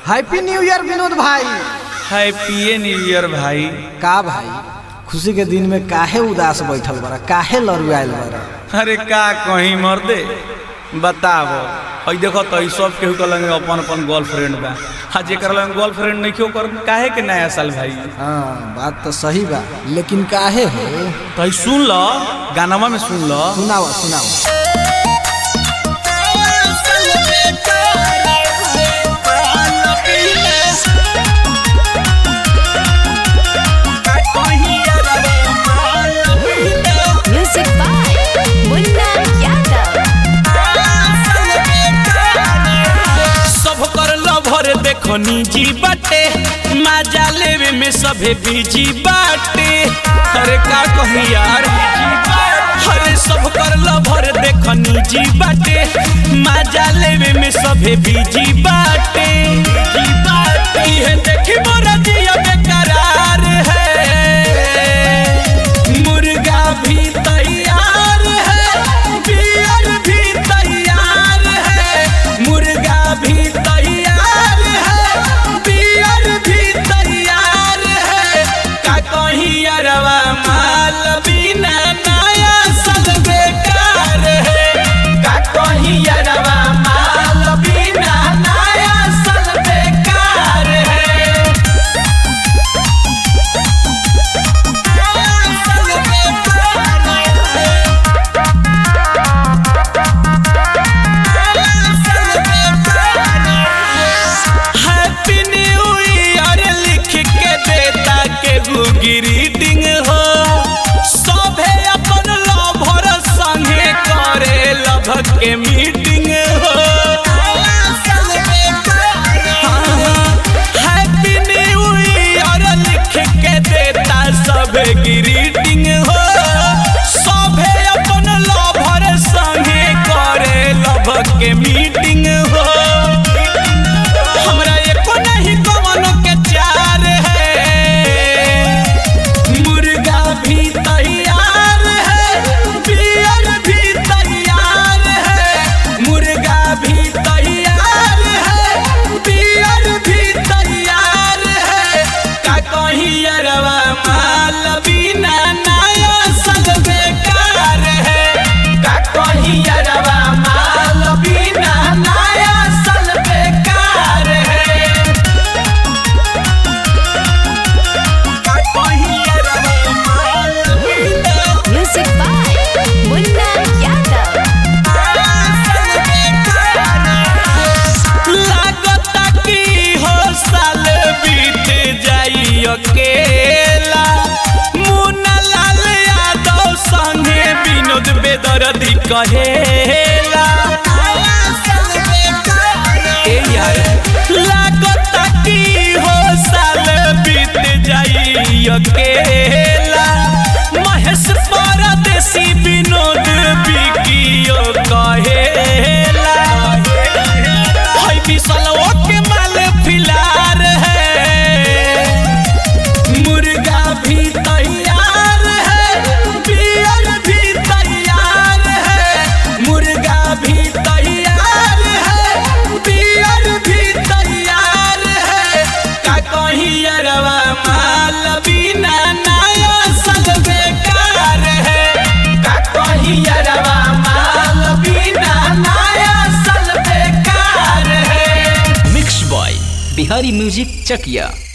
Happy new year Vinod भाई। Happy new year भाई। का भाई खुशी के दिन में काहे उदास बैठल बड़ा, काहे लरुआइल बड़ा? अरे का कहीं मर्दे बताबो। और देखो तो सब केहू लगे अपन अपन गर्लफ्रेंड बा, हाँ जेकर लगे गर्लफ्रेंड नहीं क्यों कर काहे के नया साल भाई। हाँ बात तो सही बा, लेकिन काहे हो? तो सुन लो गानावा में सुन लो। सुनाओ सुनाओ। देखो निजी बाटे मजा लेवे में सभे बीजी बाटे। अरे का कही यार, अरे सब कर लभर देखो निजी बाटे मजा लेवे में सभे बीजी बाटे। ये देखी मोरा दिया बेकरार है, मुर्गा भी तैयार है, बियर भी तैयार है, मुर्गा भी तैयार है, बियर भी तैयार है। का कहीं अरवा माल बिना नया साल बेकार है, का कहीं अरवा माल बिना नया साल बेकार है। हैप्पी न्यू ईयर लिख के देता केहू ग्रीटिंग हो, सभे अपन लभर संगे करे लभ के मीटिंग हो। हैप्पी न्यू ईयर लिख के देता सभे ग्रीटिंग हो, सभे अपन लभर संगे करे लभ के मीटिंग हो। हमरा एको नहीं कवनो के चार है, मुर्गा भी तैयार है, बियर भी तैयार है, मुर्गा भी तैयार है, बियर भी तैयार है। का कहीं अरवा माल बिना नया साल बेकार है, का कहीं अरवा माल बिना नया साल बेकार है। का कहीं अरवा माल बिना Music by Munna Yadav. लागता कि हो साल बीत जाई अकेला, मुन्ना लाल यादव संगे विनोद बेदर्दी कहेला। ए यार लागता कि हो साल बीत जाई अकेला, महेश परदेसी विनोद बिकियो कहेला। हई बिसलवा के माल फिलार है, मुर्गा भी तैयार है, बियर भी तैयार है, मुर्गा भी तैयार है, बियर भी तैयार है। का कहीं अरवा माल बिना नया साल बेकार है, का कहीं अरवा माल बिना नया साल बेकार है। Mix by Bihari music Chakiya.